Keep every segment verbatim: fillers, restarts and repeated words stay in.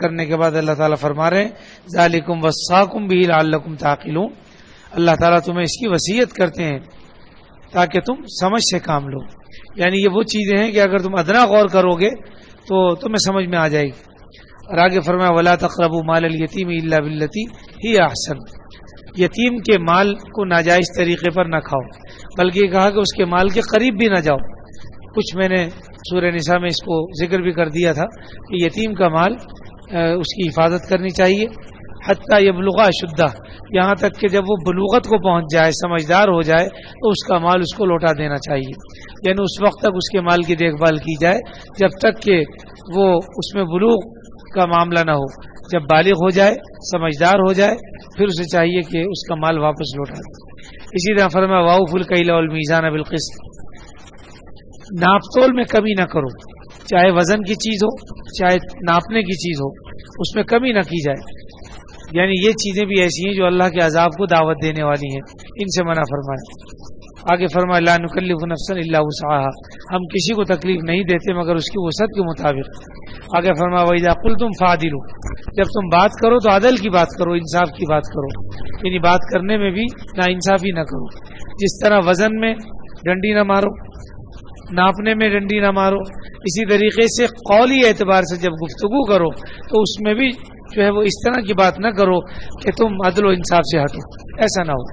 کرنے کے بعد اللہ تعالیٰ فرما رہے ہیں ذالکم وصاکم بہ لعلکم تعقلون، اللہ تعالیٰ تمہیں اس کی وصیت کرتے ہیں تاکہ تم سمجھ سے کام لو. یعنی یہ وہ چیزیں ہیں کہ اگر تم ادنا غور کرو گے تو تمہیں سمجھ میں آ جائے گی. اور آگے فرمایا ولا تقربوا مال الیتیم الا باللتی ہی احسن، یتیم کے مال کو ناجائز طریقے پر نہ کھاؤ، بلکہ یہ کہا کہ اس کے مال کے قریب بھی نہ جاؤ. کچھ میں نے سورہ نساء میں اس کو ذکر بھی کر دیا تھا کہ یتیم کا مال اس کی حفاظت کرنی چاہیے حتی یبلغ اشدہ، یہاں تک کہ جب وہ بلوغت کو پہنچ جائے، سمجھدار ہو جائے تو اس کا مال اس کو لوٹا دینا چاہیے. یعنی اس وقت تک اس کے مال کی دیکھ بھال کی جائے جب تک کہ وہ اس میں بلوغ کا معاملہ نہ ہو. جب بالغ ہو جائے، سمجھدار ہو جائے، پھر اسے چاہیے کہ اس کا مال واپس لوٹا دے. اسی طرح فرمایا واوفوا الکیل والمیزان بالقسط، ناپ تول میں کمی نہ کرو، چاہے وزن کی چیز ہو چاہے ناپنے کی چیز ہو، اس میں کمی نہ کی جائے. یعنی یہ چیزیں بھی ایسی ہیں جو اللہ کے عذاب کو دعوت دینے والی ہیں، ان سے منع فرمائے. آگے فرمایا لا نکلف نفسا الا وسعها، ہم کسی کو تکلیف نہیں دیتے مگر اس کی وسعت کے مطابق. آگے فرمایا واذا قلتم فعدلوا، جب تم بات کرو تو عدل کی بات کرو، انصاف کی بات کرو. یعنی بات کرنے میں بھی ناانصافی نہ کرو. جس طرح وزن میں ڈنڈی نہ مارو، ناپنے میں ڈنڈی نہ مارو، اسی طریقے سے قولی اعتبار سے جب گفتگو کرو تو اس میں بھی جو ہے وہ اس طرح کی بات نہ کرو کہ تم عدل و انصاف سے ہٹو، ایسا نہ ہو.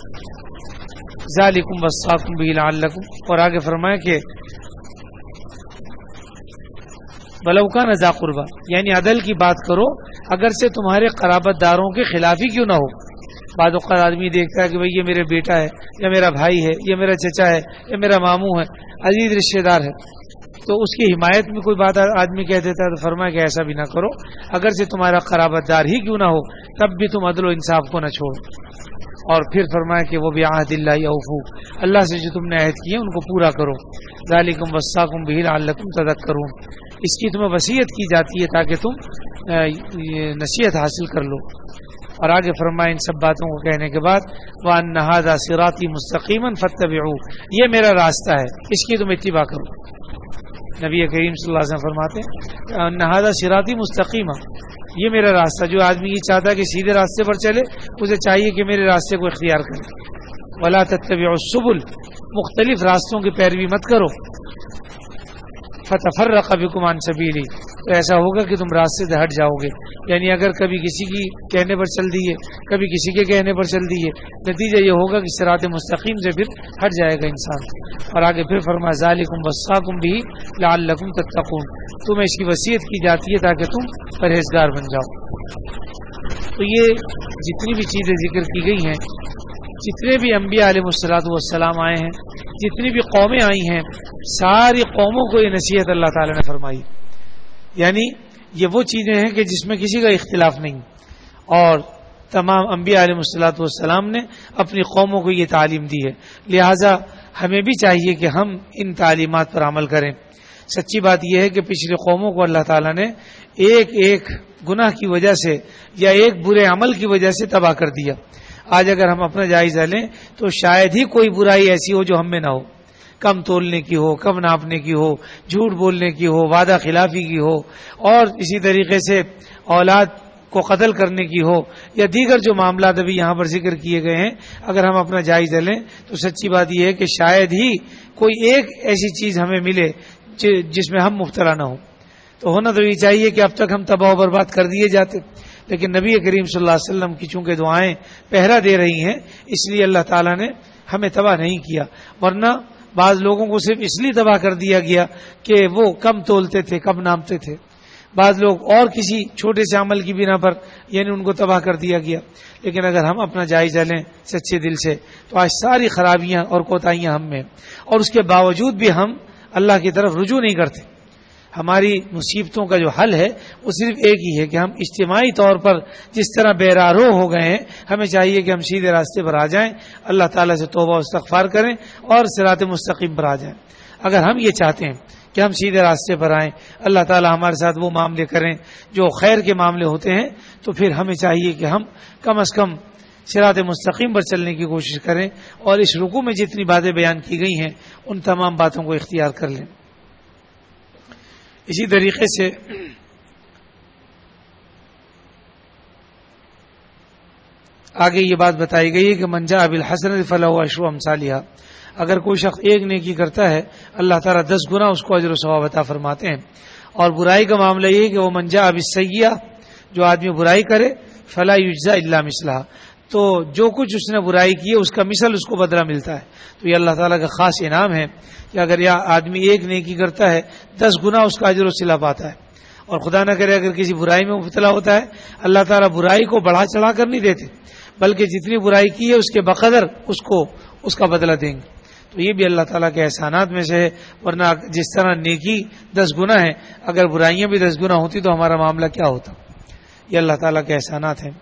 ذالکم وصاکم بہ لعلکم، اور آگے فرمایا کہ ولو کان ذا قربا، یعنی عدل کی بات کرو اگر سے تمہارے قرابت داروں کے خلاف ہی کیوں نہ ہو. بعض اوقات آدمی دیکھتا ہے کہ بھئی یہ میرے بیٹا ہے یا میرا بھائی ہے یا میرا چچا ہے یا میرا ماموں ہے، عزیز رشتہ دار ہے، تو اس کی حمایت میں کوئی بات آدمی کہہ دیتا ہے تو فرمایا کہ ایسا بھی نہ کرو، اگر سے تمہارا قرابت دار ہی کیوں نہ ہو تب بھی تم عدل و انصاف کو نہ چھوڑو. اور پھر فرمایا کہ وہ بعہد اللہ اوفوا، اللہ سے جو تم نے عہد کیے ان کو پورا کرو. ذالکم وصاکم بہ لعلکم تذکرون، اس کی تمہیں وصیت کی جاتی ہے تاکہ تم نصیحت حاصل کر لو. اور آگے فرمایا ان سب باتوں کو کہنے کے بعد وَأَنَّ هَذَا صِرَاطِي مُسْتَقِيمًا فَاتَّبِعُوهُ، یہ میرا راستہ ہے، اس کی تم اتباع کرو. نبی کریم صلی اللہ علیہ وسلم فرماتے ہیں ان هذا صراطی مستقیما، یہ میرا راستہ. جو آدمی یہ چاہتا ہے کہ سیدھے راستے پر چلے اسے چاہیے کہ میرے راستے کو اختیار کرے. ولا تتبعوا السبل، مختلف راستوں کی پیروی مت کرو. فتفرق بکم عن سبیلی، تو ایسا ہوگا کہ تم راستے سے ہٹ جاؤ گے. یعنی اگر کبھی کسی کی کہنے پر چل دیے کبھی کسی کے کہنے پر چل دیے، نتیجہ یہ ہوگا کہ صراط مستقیم سے پھر ہٹ جائے گا انسان. اور آگے پھر فرمایا ذالکم وصاکم بہ لعلکم تتقون، تمہیں اس کی وصیت کی جاتی ہے تاکہ تم پرہیزگار بن جاؤ. تو یہ جتنی بھی چیزیں ذکر کی گئی ہیں، جتنے بھی انبیاء علیہ الصلوۃ والسلام آئے ہیں، جتنی بھی قومیں آئی ہیں، ساری قوموں کو یہ نصیحت اللہ تعالی نے فرمائی. یعنی یہ وہ چیزیں ہیں کہ جس میں کسی کا اختلاف نہیں، اور تمام انبیاء علیہ الصلوۃ والسلام نے اپنی قوموں کو یہ تعلیم دی ہے. لہٰذا ہمیں بھی چاہیے کہ ہم ان تعلیمات پر عمل کریں. سچی بات یہ ہے کہ پچھلی قوموں کو اللہ تعالیٰ نے ایک ایک گناہ کی وجہ سے یا ایک برے عمل کی وجہ سے تباہ کر دیا. آج اگر ہم اپنا جائزہ لیں تو شاید ہی کوئی برائی ایسی ہو جو ہم میں نہ ہو. کم تولنے کی ہو، کم ناپنے کی ہو، جھوٹ بولنے کی ہو، وعدہ خلافی کی ہو، اور اسی طریقے سے اولاد کو قتل کرنے کی ہو، یا دیگر جو معاملات ابھی یہاں پر ذکر کیے گئے ہیں. اگر ہم اپنا جائزہ لیں تو سچی بات یہ ہے کہ شاید ہی کوئی ایک ایسی چیز ہمیں ملے جس میں ہم مبتلا نہ ہوں. تو ہونا تو یہ چاہیے کہ اب تک ہم تباہ و برباد کر دیے جاتے، لیکن نبی کریم صلی اللہ علیہ وسلم کی چونکہ دعائیں پہرا دے رہی ہیں اس لیے اللہ تعالیٰ نے ہمیں تباہ نہیں کیا. ورنہ بعض لوگوں کو صرف اس لیے تباہ کر دیا گیا کہ وہ کم تولتے تھے، کم ناپتے تھے. بعض لوگ اور کسی چھوٹے سے عمل کی بنا پر یعنی ان کو تباہ کر دیا گیا. لیکن اگر ہم اپنا جائزہ لیں سچے دل سے تو آج ساری خرابیاں اور کوتاہیاں ہم میں، اور اس کے باوجود بھی ہم اللہ کی طرف رجوع نہیں کرتے. ہماری مصیبتوں کا جو حل ہے وہ صرف ایک ہی ہے کہ ہم اجتماعی طور پر جس طرح بے راہ ہو گئے ہیں، ہمیں چاہیے کہ ہم سیدھے راستے پر آ جائیں، اللہ تعالیٰ سے توبہ و استغفار کریں اور صراط مستقیم پر آ جائیں. اگر ہم یہ چاہتے ہیں کہ ہم سیدھے راستے پر آئیں، اللہ تعالیٰ ہمارے ساتھ وہ معاملے کریں جو خیر کے معاملے ہوتے ہیں، تو پھر ہمیں چاہیے کہ ہم کم از کم صراط مستقیم پر چلنے کی کوشش کریں اور اس رکوع میں جتنی باتیں بیان کی گئی ہیں ان تمام باتوں کو اختیار کر لیں. اسی طریقے سے آگے یہ بات بتائی گئی ہے کہ من جاء بالحسنۃ فلہ عشر امثالها، اگر کوئی شخص ایک نیکی کرتا ہے اللہ تعالیٰ دس گنا اس کو اجر و ثواب عطا فرماتے ہیں. اور برائی کا معاملہ یہ ہے کہ وہ من جاء بالسیئۃ، جو آدمی برائی کرے فلا یجزا الا مثلها، تو جو کچھ اس نے برائی کی ہے اس کا مثل اس کو بدلہ ملتا ہے. تو یہ اللہ تعالیٰ کا خاص انعام ہے کہ اگر یہ آدمی ایک نیکی کرتا ہے دس گنا اس کا اجر و صلہ پاتا ہے. اور خدا نہ کرے اگر کسی برائی میں مبتلا ہوتا ہے اللہ تعالیٰ برائی کو بڑھا چڑھا کر نہیں دیتے، بلکہ جتنی برائی کی ہے اس کے بقدر اس کو اس کا بدلہ دیں گے. تو یہ بھی اللہ تعالیٰ کے احسانات میں سے ہے، ورنہ جس طرح نیکی دس گنا ہے اگر برائیاں بھی دس گنا ہوتی تو ہمارا معاملہ کیا ہوتا. یہ اللہ تعالیٰ کے احسانات ہیں.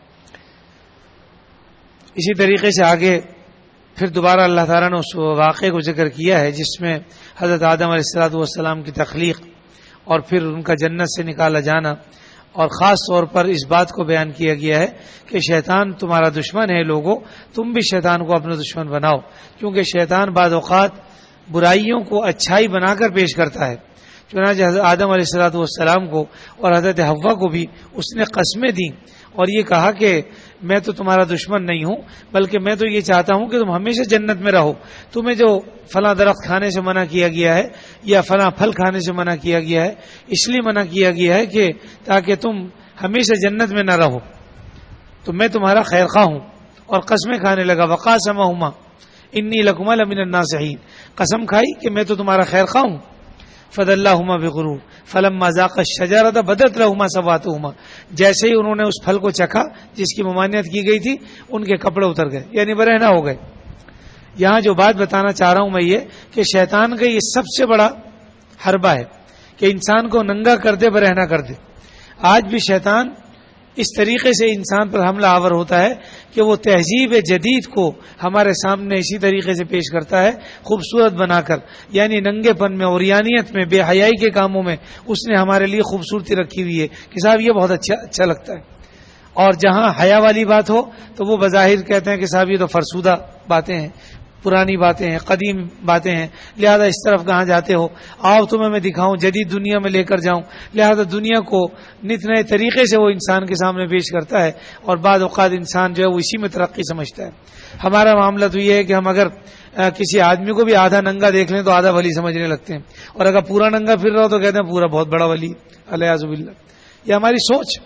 اسی طریقے سے آگے پھر دوبارہ اللہ تعالیٰ نے اس واقعے کو ذکر کیا ہے جس میں حضرت آدم علیہ الصلوۃ والسلام کی تخلیق اور پھر ان کا جنت سے نکالا جانا، اور خاص طور پر اس بات کو بیان کیا گیا ہے کہ شیطان تمہارا دشمن ہے، لوگوں تم بھی شیطان کو اپنا دشمن بناؤ، کیونکہ شیطان بعض اوقات برائیوں کو اچھائی بنا کر پیش کرتا ہے. چنانچہ حضرت آدم علیہ الصلوۃ والسلام کو اور حضرت حوا کو بھی اس نے قسمیں دیں اور یہ کہا کہ میں تو تمہارا دشمن نہیں ہوں، بلکہ میں تو یہ چاہتا ہوں کہ تم ہمیشہ جنت میں رہو. تمہیں جو فلاں درخت کھانے سے منع کیا گیا ہے یا فلاں پھل کھانے سے منع کیا گیا ہے اس لیے منع کیا گیا ہے کہ تاکہ تم ہمیشہ جنت میں نہ رہو. تو میں تمہارا خیر خواہ ہوں اور قسمیں کھانے لگا. وقاسمہما انی لکما لمن الناصحین، قسم کھائی کہ میں تو تمہارا خیر خواہ ہوں. فدلاہما بغرور فلما ذاقا الشجرۃ بدت لہما سوآتہما، جیسے ہی انہوں نے اس پھل کو چکھا جس کی ممانعت کی گئی تھی ان کے کپڑے اتر گئے، یعنی برہنہ ہو گئے. یہاں جو بات بتانا چاہ رہا ہوں میں یہ کہ شیطان کا یہ سب سے بڑا حربہ ہے کہ انسان کو ننگا کر دے، برہنہ کر دے. آج بھی شیطان اس طریقے سے انسان پر حملہ آور ہوتا ہے کہ وہ تہذیب جدید کو ہمارے سامنے اسی طریقے سے پیش کرتا ہے، خوبصورت بنا کر، یعنی ننگے پن میں، اوریانیت میں، بے حیائی کے کاموں میں اس نے ہمارے لیے خوبصورتی رکھی ہوئی ہے کہ صاحب یہ بہت اچھا اچھا لگتا ہے. اور جہاں حیا والی بات ہو تو وہ بظاہر کہتے ہیں کہ صاحب یہ تو فرسودہ باتیں ہیں، پرانی باتیں ہیں، قدیم باتیں ہیں، لہذا اس طرف کہاں جاتے ہو، آؤ تمہیں میں دکھاؤں، جدید دنیا میں لے کر جاؤں. لہذا دنیا کو نت نئے طریقے سے وہ انسان کے سامنے پیش کرتا ہے اور بعض اوقات انسان جو ہے وہ اسی میں ترقی سمجھتا ہے. ہمارا معاملہ تو یہ ہے کہ ہم اگر کسی آدمی کو بھی آدھا ننگا دیکھ لیں تو آدھا ولی سمجھنے لگتے ہیں، اور اگر پورا ننگا پھر رہا ہو تو کہتے ہیں پورا بہت بڑا ولی، الیاذ باللہ. یہ ہماری سوچ.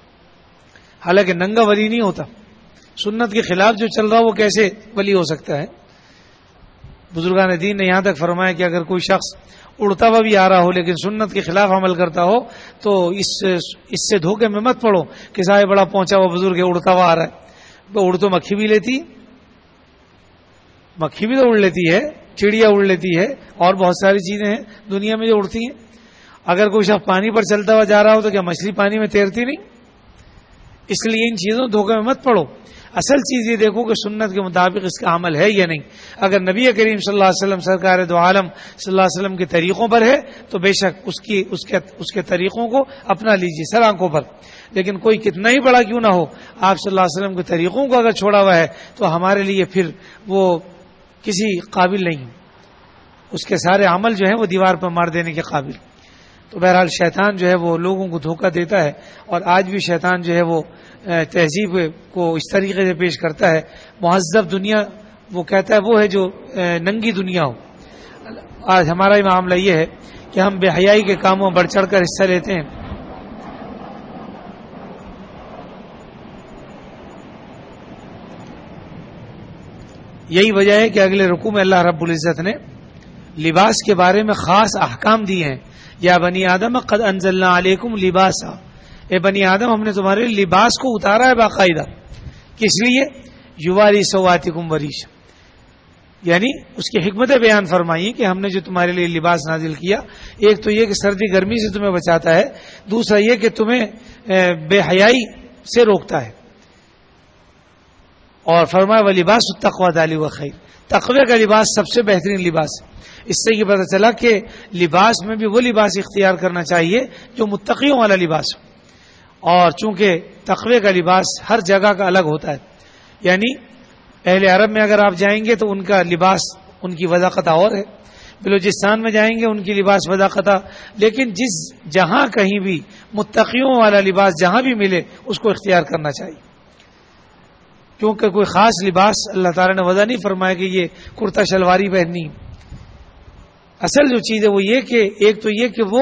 حالانکہ ننگا ولی نہیں ہوتا. سنت کے خلاف جو چل رہا ہو وہ کیسے ولی ہو سکتا ہے؟ بزرگان دین نے یہاں تک فرمایا کہ اگر کوئی شخص اڑتا ہوا بھی آ رہا ہو لیکن سنت کے خلاف عمل کرتا ہو تو اس اس سے دھوکے میں مت پڑو کہ صاحب بڑا پہنچا ہوا بزرگ ہے، اڑتا ہوا آ رہا ہے. تو اڑ تو مکھی بھی لیتی، مکھی بھی تو اڑ لیتی ہے، چڑیا اڑ لیتی ہے، اور بہت ساری چیزیں ہیں دنیا میں جو اڑتی ہیں. اگر کوئی شخص پانی پر چلتا ہوا جا رہا ہو تو کیا مچھلی پانی میں تیرتی نہیں؟ اس لیے ان چیزوں دھوکے میں مت پڑو. اصل چیز یہ دیکھو کہ سنت کے مطابق اس کا عمل ہے یا نہیں. اگر نبی کریم صلی اللہ علیہ وسلم سرکار دو عالم صلی اللہ علیہ وسلم کے طریقوں پر ہے تو بے شک اس کی اس کے اس کے طریقوں کو اپنا لیجیے سر آنکھوں پر. لیکن کوئی کتنا ہی بڑا کیوں نہ ہو، آپ صلی اللہ علیہ وسلم کے طریقوں کو اگر چھوڑا ہوا ہے تو ہمارے لیے پھر وہ کسی قابل نہیں، اس کے سارے عمل جو ہیں وہ دیوار پر مار دینے کے قابل. تو بہرحال شیطان جو ہے وہ لوگوں کو دھوکہ دیتا ہے، اور آج بھی شیطان جو ہے وہ تہذیب کو اس طریقے سے پیش کرتا ہے. مہذب دنیا وہ کہتا ہے وہ ہے جو ننگی دنیا ہو. آج ہمارا ہی معاملہ یہ ہے کہ ہم بے حیائی کے کاموں بڑھ چڑھ کر حصہ لیتے ہیں. یہی وجہ ہے کہ اگلے رکوع میں اللہ رب العزت نے لباس کے بارے میں خاص احکام دیے ہیں. یا بنی آدم قد انزلنا علیکم لباسا، اے بنی آدم ہم نے تمہارے لباس کو اتارا ہے باقاعدہ. کس لیے؟ یواری سواتکم وریش، یعنی اس کی حکمت بیان فرمائی کہ ہم نے جو تمہارے لیے لباس نازل کیا، ایک تو یہ کہ سردی گرمی سے تمہیں بچاتا ہے، دوسرا یہ کہ تمہیں بے حیائی سے روکتا ہے. اور فرمایا وَلِبَاسُ التَّقْوَىٰ ذَلِكَ خَيْرٌ، تقوی کا لباس سب سے بہترین لباس. اس سے یہ پتہ چلا کہ لباس میں بھی وہ لباس اختیار کرنا چاہیے جو متقیوں والا لباس ہو. اور چونکہ تقوی کا لباس ہر جگہ کا الگ ہوتا ہے، یعنی اہل عرب میں اگر آپ جائیں گے تو ان کا لباس ان کی وضاقت اور ہے، بلوچستان میں جائیں گے ان کی لباس وضاقت، لیکن جس جہاں کہیں بھی متقیوں والا لباس جہاں بھی ملے اس کو اختیار کرنا چاہیے. کیونکہ کوئی خاص لباس اللہ تعالیٰ نے وضع نہیں فرمایا کہ یہ کرتا شلواری پہننی. اصل جو چیز ہے وہ یہ کہ ایک تو یہ کہ وہ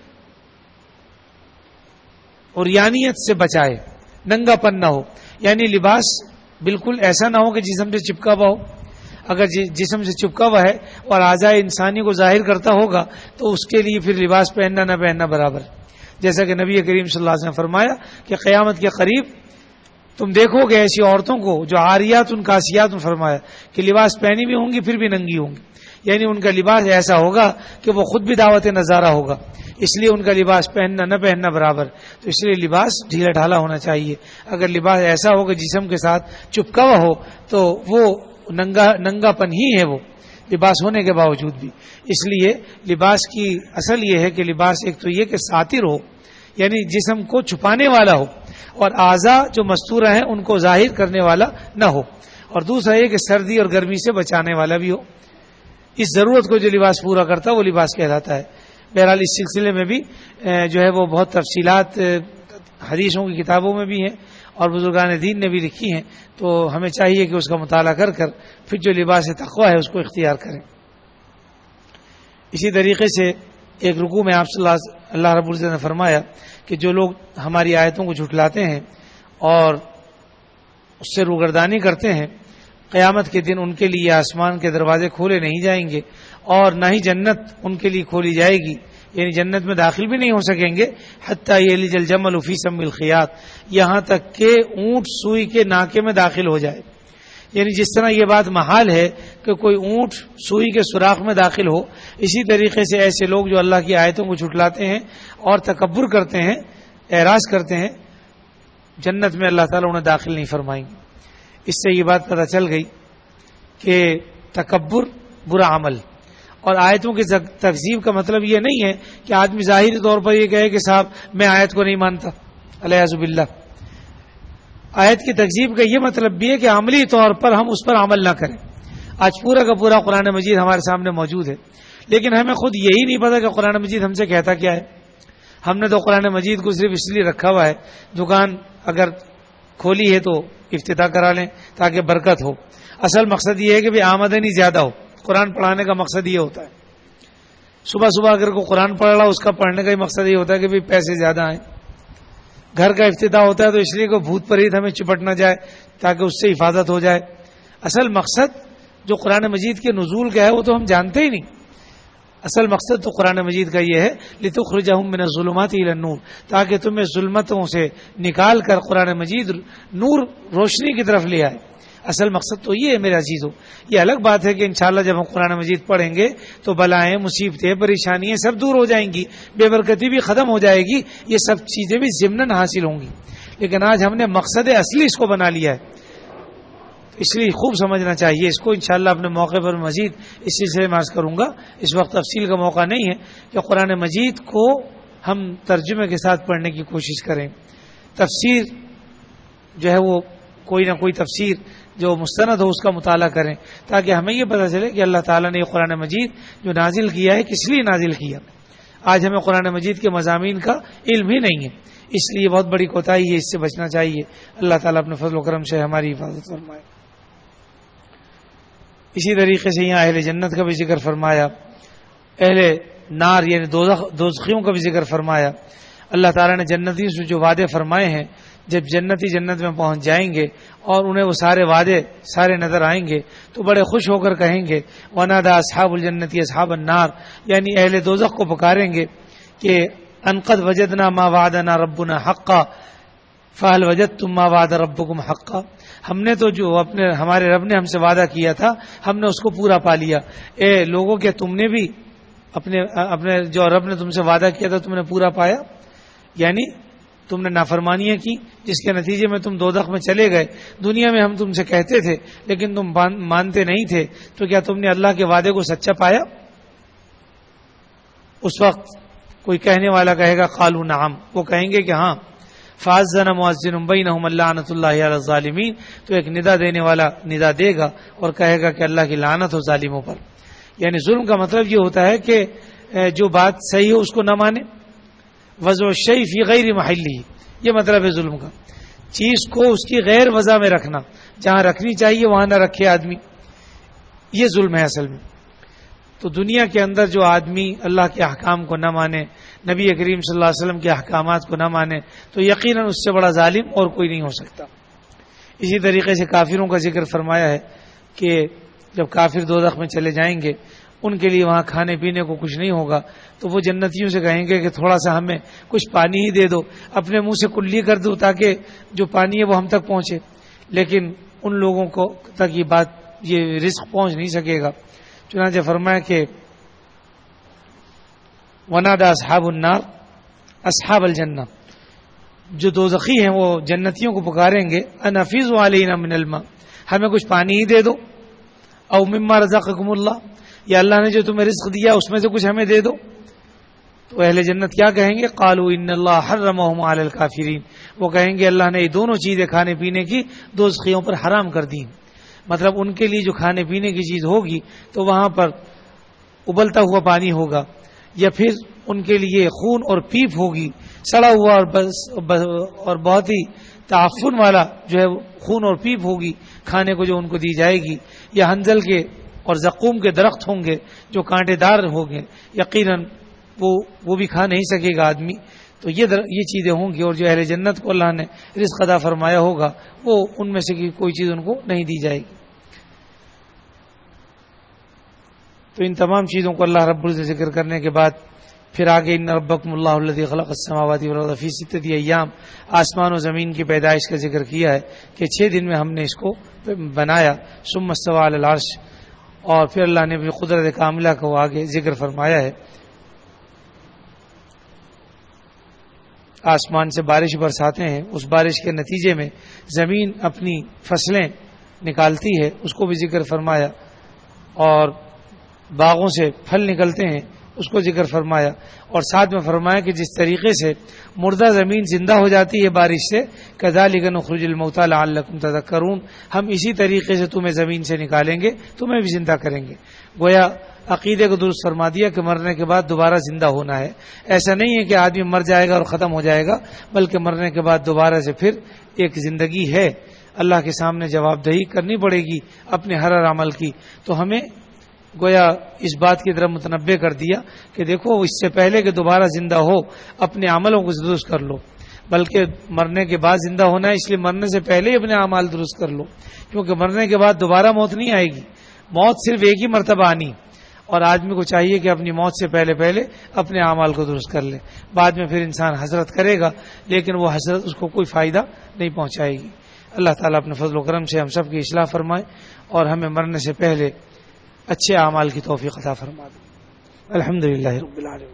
عریانیت سے بچائے، ننگا پن نہ ہو، یعنی لباس بالکل ایسا نہ ہو کہ جسم سے چپکا ہوا ہو. اگر جسم سے چپکا ہوا ہے اور اعضاء انسانی کو ظاہر کرتا ہوگا تو اس کے لیے پھر لباس پہننا نہ پہننا برابر. جیسا کہ نبی کریم صلی اللہ علیہ وسلم نے فرمایا کہ قیامت کے قریب تم دیکھو گے ایسی عورتوں کو جو عاریات ان کاسیات میں فرمایا کہ لباس پہنی بھی ہوں گی پھر بھی ننگی ہوں گی، یعنی ان کا لباس ایسا ہوگا کہ وہ خود بھی دعوت نظارہ ہوگا، اس لیے ان کا لباس پہننا نہ پہننا برابر. تو اس لیے لباس ڈھیلا ڈھالا ہونا چاہیے. اگر لباس ایسا ہو کہ جسم کے ساتھ چپکا ہوا ہو تو وہ ننگا ننگا پن ہی ہے، وہ لباس ہونے کے باوجود بھی. اس لیے لباس کی اصل یہ ہے کہ لباس ایک تو یہ کہ ساتر ہو، یعنی جسم کو چھپانے والا ہو، اور اعضاء جو مستورہ ہیں ان کو ظاہر کرنے والا نہ ہو، اور دوسرا یہ کہ سردی اور گرمی سے بچانے والا بھی ہو. اس ضرورت کو جو لباس پورا کرتا ہے وہ لباس کہلاتا ہے. بہرحال اس سلسلے میں بھی جو ہے وہ بہت تفصیلات حدیثوں کی کتابوں میں بھی ہیں اور بزرگان دین نے بھی لکھی ہیں، تو ہمیں چاہیے کہ اس کا مطالعہ کر کر پھر جو لباس تقویٰ ہے اس کو اختیار کریں. اسی طریقے سے ایک رکوع میں آپ صلی اللہ اللہ رب العزت نے فرمایا کہ جو لوگ ہماری آیتوں کو جھٹلاتے ہیں اور اس سے روگردانی کرتے ہیں، قیامت کے دن ان کے لیے آسمان کے دروازے کھولے نہیں جائیں گے اور نہ ہی جنت ان کے لیے کھولی جائے گی، یعنی جنت میں داخل بھی نہیں ہو سکیں گے. حتی یلج الجمل فی سم الخیاط، یہاں تک کہ اونٹ سوئی کے ناکے میں داخل ہو جائے. یعنی جس طرح یہ بات محال ہے کہ کوئی اونٹ سوئی کے سوراخ میں داخل ہو، اسی طریقے سے ایسے لوگ جو اللہ کی آیتوں کو جھٹلاتے ہیں اور تکبر کرتے ہیں، اعراض کرتے ہیں، جنت میں اللہ تعالیٰ انہیں داخل نہیں فرمائیں گے. اس سے یہ بات پتہ چل گئی کہ تکبر برا عمل، اور آیتوں کی تکذیب کا مطلب یہ نہیں ہے کہ آدمی ظاہری طور پر یہ کہے کہ صاحب میں آیت کو نہیں مانتا، الیاذ باللہ. آیت کی تکذیب کا یہ مطلب بھی ہے کہ عملی طور پر ہم اس پر عمل نہ کریں. آج پورا کا پورا قرآن مجید ہمارے سامنے موجود ہے، لیکن ہمیں خود یہی نہیں پتا کہ قرآن مجید ہم سے کہتا کیا ہے. ہم نے تو قرآن مجید کو صرف اس لیے رکھا ہوا ہے، دکان اگر کھولی ہے تو افتتاح کرا لیں تاکہ برکت ہو. اصل مقصد یہ ہے کہ بھی آمدنی زیادہ ہو. قرآن پڑھانے کا مقصد یہ ہوتا ہے. صبح صبح اگر کوئی قرآن پڑھ رہا اس کا پڑھنے کا ہی مقصد یہ ہوتا ہے کہ بھی پیسے زیادہ آئیں. گھر کا افتتاح ہوتا ہے تو اس لیے کہ بھوت پریت ہمیں چپٹ نہ جائے تاکہ اس سے حفاظت ہو جائے. اصل مقصد جو قرآن مجید کے نزول کا ہے وہ تو ہم جانتے ہی نہیں. اصل مقصد تو قرآن مجید کا یہ ہے لتخرجہم من الظلمات الی النور، تاکہ تمہیں ظلمتوں سے نکال کر قرآن مجید نور روشنی کی طرف لے آئے. اصل مقصد تو یہ ہے میرے عزیزو. یہ الگ بات ہے کہ انشاءاللہ جب ہم قرآن مجید پڑھیں گے تو بلائیں، مصیبتیں، پریشانیاں سب دور ہو جائیں گی، بے برکتی بھی ختم ہو جائے گی، یہ سب چیزیں بھی ضمناً حاصل ہوں گی. لیکن آج ہم نے مقصد اصلی اس کو بنا لیا ہے، اس لیے خوب سمجھنا چاہیے اس کو. انشاءاللہ اپنے موقع پر مزید اس سلسلے میں عرض کروں گا. اس وقت تفصیل کا موقع نہیں ہے کہ قرآن مجید کو ہم ترجمے کے ساتھ پڑھنے کی کوشش کریں. تفسیر جو ہے وہ کوئی نہ کوئی تفسیر جو مستند ہو اس کا مطالعہ کریں تاکہ ہمیں یہ پتہ چلے کہ اللہ تعالیٰ نے یہ قرآن مجید جو نازل کیا ہے کس لیے نازل کیا. آج ہمیں قرآن مجید کے مضامین کا علم ہی نہیں ہے، اس لیے بہت بڑی کوتاہی ہے، اس سے بچنا چاہیے. اللہ تعالیٰ اپنے فضل و کرم سے ہماری حفاظت فرمائے. اسی طریقے سے یہاں اہل جنت کا بھی ذکر فرمایا، اہل نار یعنی دوزخیوں کا بھی ذکر فرمایا. اللہ تعالیٰ نے جنتی سے جو وعدے فرمائے ہیں، جب جنتی جنت میں پہنچ جائیں گے اور انہیں وہ سارے وعدے سارے نظر آئیں گے تو بڑے خوش ہو کر کہیں گے وَنَادَىٰ أَصْحَابُ الْجَنَّةِ أَصْحَابَ النَّارِ، یعنی اہل دوزخ کو پکاریں گے کہ أَن قَدْ وَجَدْنَا مَا وَعَدَنَا رَبُّنَا حَقًّا فَهَلْ وَجَدْتُم مَّا وَعَدَ رَبُّكُمْ حَقًّا، ہم نے تو جو اپنے ہمارے رب نے ہم سے وعدہ کیا تھا ہم نے اس کو پورا پا لیا. اے لوگوں کہ تم نے بھی اپنے اپنے جو رب نے تم سے وعدہ کیا تھا تم نے پورا پایا؟ یعنی تم نے نافرمانیاں کی جس کے نتیجے میں تم دوزخ میں چلے گئے. دنیا میں ہم تم سے کہتے تھے لیکن تم مانتے نہیں تھے، تو کیا تم نے اللہ کے وعدے کو سچا پایا؟ اس وقت کوئی کہنے والا کہے گا قالوا نعم، وہ کہیں گے کہ ہاں. فاذن مؤذن بینہم لعنۃ اللہ علی الظالمین، تو ایک ندا دینے والا ندا دے گا اور کہے گا کہ اللہ کی لعنت ہو ظالموں پر. یعنی ظلم کا مطلب یہ ہوتا ہے کہ جو بات صحیح ہو اس کو نہ مانے، وضع الشیء فی غیر محلہ، یہ مطلب ہے ظلم کا. چیز کو اس کی غیر وضع میں رکھنا، جہاں رکھنی چاہیے وہاں نہ رکھے آدمی، یہ ظلم ہے اصل میں۔ تو دنیا کے اندر جو آدمی اللہ کے احکام کو نہ مانے، نبی کریم صلی اللہ علیہ وسلم کے احکامات کو نہ مانے، تو یقیناً اس سے بڑا ظالم اور کوئی نہیں ہو سکتا۔ اسی طریقے سے کافروں کا ذکر فرمایا ہے کہ جب کافر دوزخ میں چلے جائیں گے، ان کے لیے وہاں کھانے پینے کو کچھ نہیں ہوگا، تو وہ جنتیوں سے کہیں گے کہ تھوڑا سا ہمیں کچھ پانی ہی دے دو، اپنے منہ سے کلی کر دو تاکہ جو پانی ہے وہ ہم تک پہنچے، لیکن ان لوگوں کو تک یہ بات، یہ رزق پہنچ نہیں سکے گا۔ چنانچہ فرمایا کہ ونادى اصحاب النار اصحاب الجنہ، جو دوزخی ہیں وہ جنتیوں کو پکاریں گے ان افیضوا علینا من الماء، ہمیں کچھ پانی ہی دے دو، او مما رزقکم اللہ، یا اللہ نے جو تمہیں رزق دیا اس میں سے کچھ ہمیں دے دو۔ تو اہل جنت کیا کہیں گے؟ قالوا ان اللہ حرمهم علی الکافرین، وہ کہیں گے اللہ نے یہ دونوں چیزیں کھانے پینے کی دوزخیوں پر حرام کر دی۔ مطلب ان کے لیے جو کھانے پینے کی چیز ہوگی تو وہاں پر ابلتا ہوا پانی ہوگا، یا پھر ان کے لیے خون اور پیپ ہوگی، سڑا ہوا اور بس اور بہت ہی تعفن والا جو ہے خون اور پیپ ہوگی کھانے کو جو ان کو دی جائے گی، یا ہنزل کے اور زقوم کے درخت ہوں گے جو کانٹے دار ہوں گے، یقیناً وہ وہ بھی کھا نہیں سکے گا آدمی۔ تو یہ در یہ چیزیں ہوں گی، اور جو اہل جنت کو اللہ نے رزق عطا فرمایا ہوگا وہ ان میں سے کوئی چیز ان کو نہیں دی جائے گی۔ تو ان تمام چیزوں کو اللہ رب العزت ذکر کرنے کے بعد پھر آگے ان ربکم اللہ الذی خلق السماوات والارض فی ستۃ ایام، آسمان و زمین کی پیدائش کا ذکر کیا ہے کہ چھ دن میں ہم نے اس کو بنایا، ثم استوى علی العرش، اور پھر اللہ نے بھی قدرت کاملہ کو آگے ذکر فرمایا ہے۔ آسمان سے بارش برساتے ہیں، اس بارش کے نتیجے میں زمین اپنی فصلیں نکالتی ہے، اس کو بھی ذکر فرمایا، اور باغوں سے پھل نکلتے ہیں اس کو ذکر فرمایا، اور ساتھ میں فرمایا کہ جس طریقے سے مردہ زمین زندہ ہو جاتی ہے بارش سے، کذالک نخرج الموتى لعلکم تذکرون، ہم اسی طریقے سے تمہیں زمین سے نکالیں گے، تمہیں بھی زندہ کریں گے۔ گویا عقیدے کو درست فرما دیا کہ مرنے کے بعد دوبارہ زندہ ہونا ہے۔ ایسا نہیں ہے کہ آدمی مر جائے گا اور ختم ہو جائے گا، بلکہ مرنے کے بعد دوبارہ سے پھر ایک زندگی ہے، اللہ کے سامنے جواب دہی کرنی پڑے گی اپنے ہر ہر عمل کی۔ تو ہمیں گویا اس بات کی طرف متنبہ کر دیا کہ دیکھو اس سے پہلے کہ دوبارہ زندہ ہو اپنے عملوں کو درست کر لو، بلکہ مرنے کے بعد زندہ ہونا ہے، اس لیے مرنے سے پہلے ہی اپنے اعمال درست کر لو، کیونکہ مرنے کے بعد دوبارہ موت نہیں آئے گی، موت صرف ایک ہی مرتبہ آنی، اور آدمی کو چاہیے کہ اپنی موت سے پہلے پہلے اپنے اعمال کو درست کر لے، بعد میں پھر انسان حسرت کرے گا لیکن وہ حسرت اس کو کوئی فائدہ نہیں پہنچائے گی۔ اللہ تعالیٰ اپنے فضل و کرم سے ہم سب کی اصلاح فرمائے اور ہمیں مرنے سے پہلے اچھے اعمال کی توفیق عطا فرما دے۔ الحمدللہ رب العالمین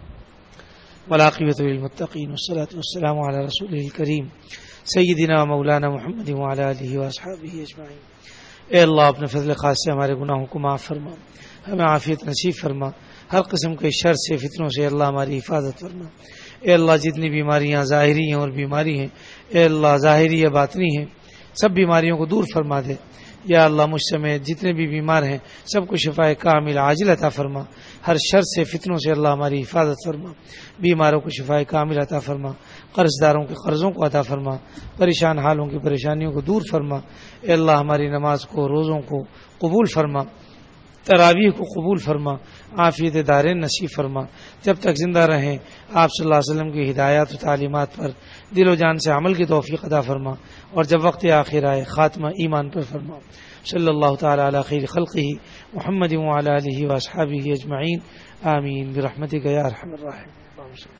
والعاقبۃ للمتقین والصلاۃ والسلام علی رسولہ الکریم سیدنا مولانا محمد وعلی آلہ واصحابہ اجمعین۔ اے اللہ اپنے فضل خاص سے ہمارے گناہوں کو معاف فرما، ہمیں عافیت نصیب فرما، ہر قسم کے شر سے فتنوں سے اللہ ہماری حفاظت فرما۔ اے اللہ جتنی بیماریاں ظاہری ہیں اور بیماری ہیں، اے اللہ ظاہری یا باطنی ہیں، سب بیماریوں کو دور فرما دے۔ یا اللہ مجھ سمیت جتنے بھی بیمار ہیں سب کو شفاء کامل عاجل عطا فرما، ہر شر سے فتنوں سے اللہ ہماری حفاظت فرما، بیماروں کو شفاء کامل عطا فرما، قرض داروں کے قرضوں کو عطا فرما، پریشان حالوں کی پریشانیوں کو دور فرما۔ اے اللہ ہماری نماز کو، روزوں کو قبول فرما، تراویح کو قبول فرما، عافیت دارین نصیب فرما۔ جب تک زندہ رہیں آپ صلی اللہ علیہ وسلم کی ہدایات و تعلیمات پر دل و جان سے عمل کی توفیق عطا فرما، اور جب وقت آخر آئے خاتمہ ایمان پر فرما۔ صلی اللہ تعالی علی خیر خلقہ محمد وعلی آلہ واصحابہ اجمعین، آمین برحمتک یا ارحم الراحمین۔